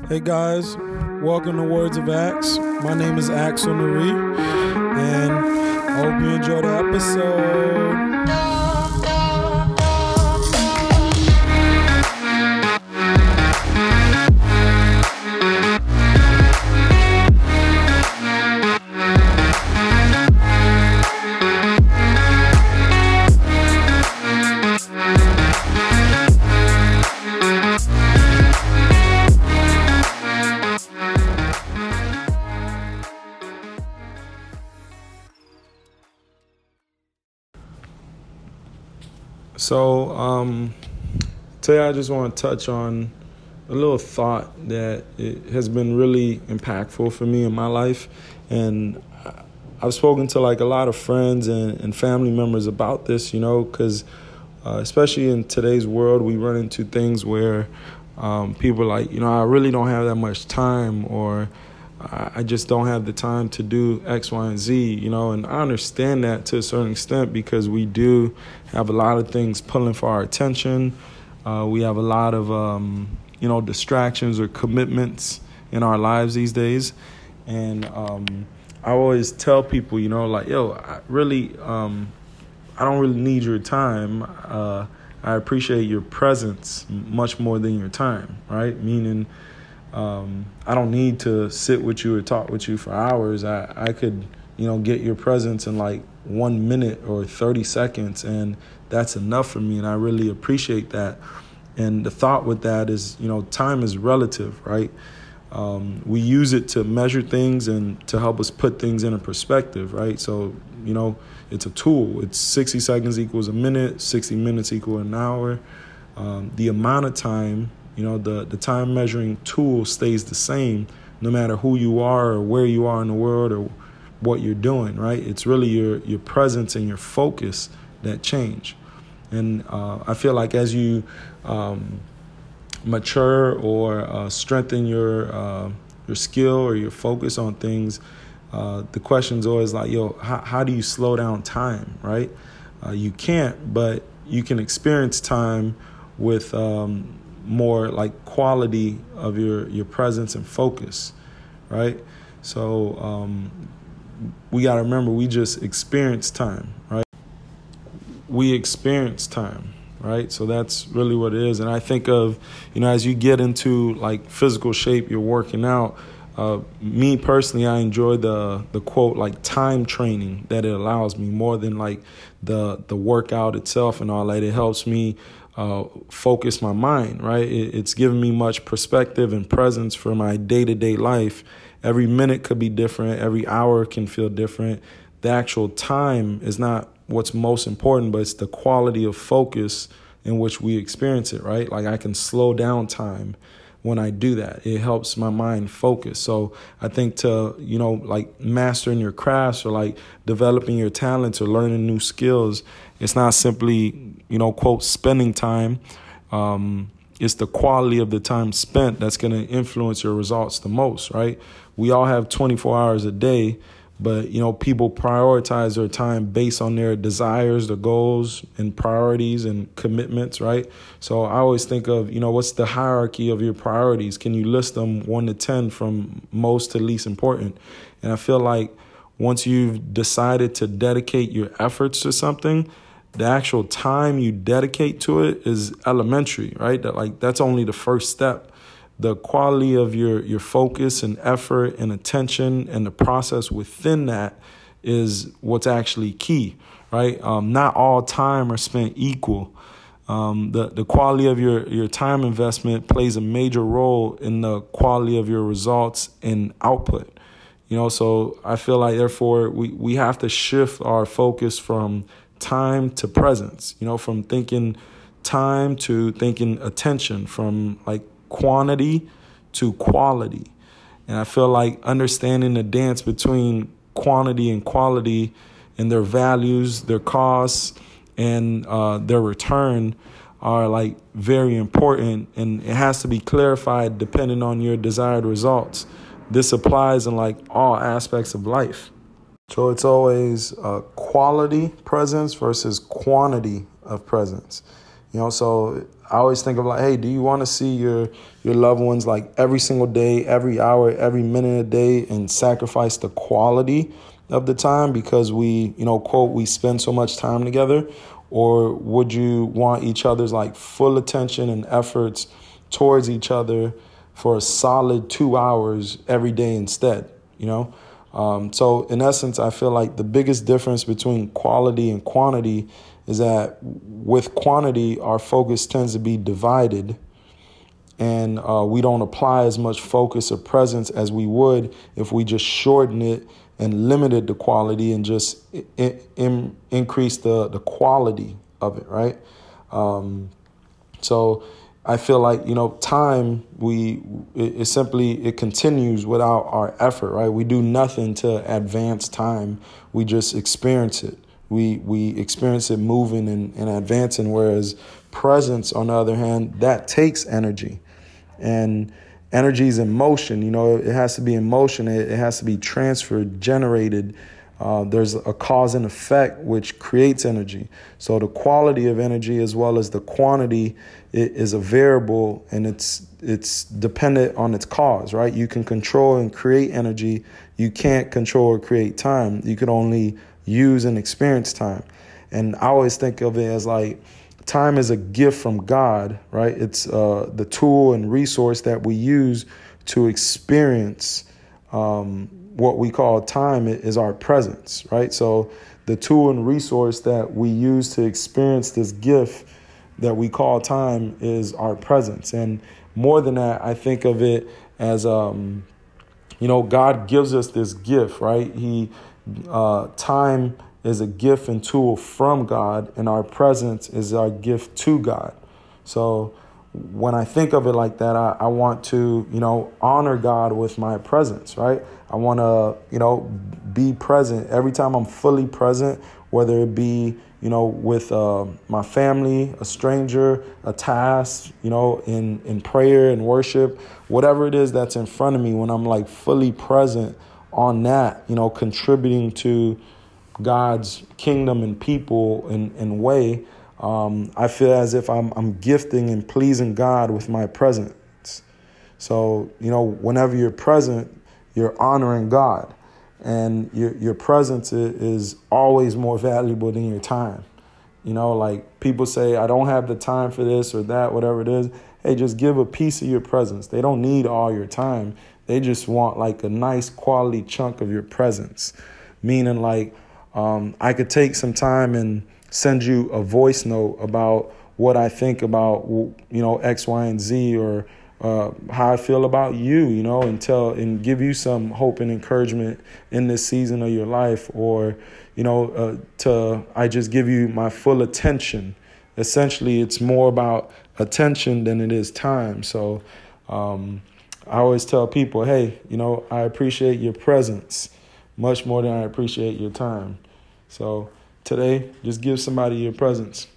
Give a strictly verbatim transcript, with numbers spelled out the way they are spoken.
Hey guys, welcome to Words of Axe. My name is Axel Nuri, and I hope you enjoy the episode. So um, today I just want to touch on a little thought that it has been really impactful for me in my life. And I've spoken to like a lot of friends and, and family members about this, you know, because uh, especially in today's world, we run into things where um, people are like, you know, I really don't have that much time, or I just don't have the time to do X, Y, and Z, you know, and I understand that to a certain extent because we do have a lot of things pulling for our attention. Uh, we have a lot of, um, you know, distractions or commitments in our lives these days. And um, I always tell people, you know, like, yo, I really, um, I don't really need your time. Uh, I appreciate your presence much more than your time, right? Meaning, Um, I don't need to sit with you or talk with you for hours. I, I could, you know, get your presence in like one minute or thirty seconds, and that's enough for me, and I really appreciate that. And the thought with that is, you know, time is relative, right? Um, we use it to measure things and to help us put things in a perspective, right? So, you know, it's a tool. It's sixty seconds equals a minute, sixty minutes equal an hour. Um, the amount of time, you know, the, the time measuring tool stays the same no matter who you are or where you are in the world or what you're doing, right? It's really your, your presence and your focus that change. And uh, I feel like as you um, mature or uh, strengthen your uh, your skill or your focus on things, uh, the question's always like, yo, how, how do you slow down time, right? Uh, you can't, but you can experience time with um, more like quality of your, your presence and focus, right? So um, we got to remember, we just experience time, right? We experience time, right? So that's really what it is. And I think of, you know, as you get into like physical shape, you're working out. Uh, me personally, I enjoy the the quote, like time training that it allows me more than like the the workout itself and all that. It helps me Uh, focus my mind, right? It, it's given me much perspective and presence for my day-to-day life. Every minute could be different. Every hour can feel different. The actual time is not what's most important, but it's the quality of focus in which we experience it, right? Like I can slow down time when I do that. It helps my mind focus. So I think to, you know, like mastering your crafts or like developing your talents or learning new skills, it's not simply, you know, quote, spending time. Um, it's the quality of the time spent that's going to influence your results the most, right? We all have twenty-four hours a day, but, you know, people prioritize their time based on their desires, their goals and priorities and commitments, right? So I always think of, you know, what's the hierarchy of your priorities? Can you list them one to ten from most to least important? And I feel like once you've decided to dedicate your efforts to something, the actual time you dedicate to it is elementary, right? That like that's only the first step. The quality of your, your focus and effort and attention and the process within that is what's actually key, right? Um, not all time are spent equal. Um, the, the quality of your, your time investment plays a major role in the quality of your results and output. You know, so I feel like, therefore, we, we have to shift our focus from time to presence, you know, from thinking time to thinking attention, from like quantity to quality. And I feel like understanding the dance between quantity and quality and their values, their costs, and uh, their return are like very important. And it has to be clarified depending on your desired results. This applies in like all aspects of life. So it's always uh, quality presence versus quantity of presence. You know, so I always think of like, hey, do you want to see your your loved ones like every single day, every hour, every minute of the day, and sacrifice the quality of the time because we, you know, quote, we spend so much time together? Or would you want each other's like full attention and efforts towards each other for a solid two hours every day instead, you know? Um, so in essence, I feel like the biggest difference between quality and quantity is that with quantity, our focus tends to be divided, and uh, we don't apply as much focus or presence as we would if we just shorten it and limited the quality and just in, in, increase the, the quality of it, right? Um, so I feel like, you know, time, we it, it simply, it continues without our effort, right? We do nothing to advance time. We just experience it. We we experience it moving and, and advancing, whereas presence, on the other hand, that takes energy. And energy is in motion. You know, it has to be in motion. It, it has to be transferred, generated. Uh, there's a cause and effect which creates energy. So the quality of energy as well as the quantity is a variable, and it's it's dependent on its cause, right? You can control and create energy. You can't control or create time. You can only use and experience time. And I always think of it as like time is a gift from God, right? It's uh, the tool and resource that we use to experience um, what we call time is our presence, right? So the tool and resource that we use to experience this gift that we call time is our presence. And more than that, I think of it as, um, you know, God gives us this gift, right? He, uh, time is a gift and tool from God, and our presence is our gift to God. So when I think of it like that, I, I want to, you know, honor God with my presence, right? I want to, you know, be present every time I'm fully present, whether it be, you know, with uh, my family, a stranger, a task, you know, in, in prayer and worship, whatever it is that's in front of me, when I'm like fully present on that, you know, contributing to God's kingdom and people and, and way, um, I feel as if I'm, I'm gifting and pleasing God with my presence. So, you know, whenever you're present, you're honoring God, and your your presence is always more valuable than your time. You know, like people say, I don't have the time for this or that, whatever it is. Hey, just give a piece of your presence. They don't need all your time. They just want like a nice quality chunk of your presence, meaning like, Um, I could take some time and send you a voice note about what I think about, you know, X, Y, and Z, or uh, how I feel about you, you know, and tell and give you some hope and encouragement in this season of your life, or, you know, uh, to I just give you my full attention. Essentially, it's more about attention than it is time. So um, I always tell people, hey, you know, I appreciate your presence much more than I appreciate your time. So today, just give somebody your presence.